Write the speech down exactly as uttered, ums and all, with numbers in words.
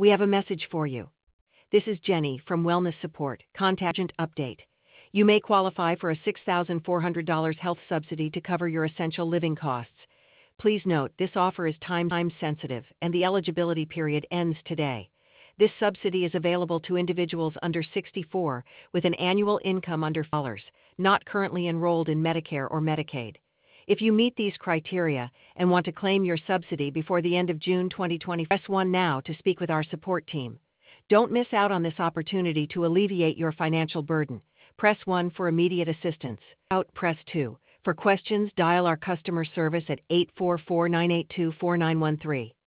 We have a message for you. This is Jenny from Wellness Support. Contact Urgent Update. You may qualify for a six thousand four hundred dollars health subsidy to cover your essential living costs. Please note this offer is time sensitive and the eligibility period ends today. This subsidy is available to individuals under sixty-four with an annual income under dollars, not currently enrolled in Medicare or Medicaid. If you meet these criteria and want to claim your subsidy before the end of June twenty twenty, press one now to speak with our support team. Don't miss out on this opportunity to alleviate your financial burden. Press one for immediate assistance. Out, press two. For questions, dial our customer service at eight four four, nine eight two, four nine one three.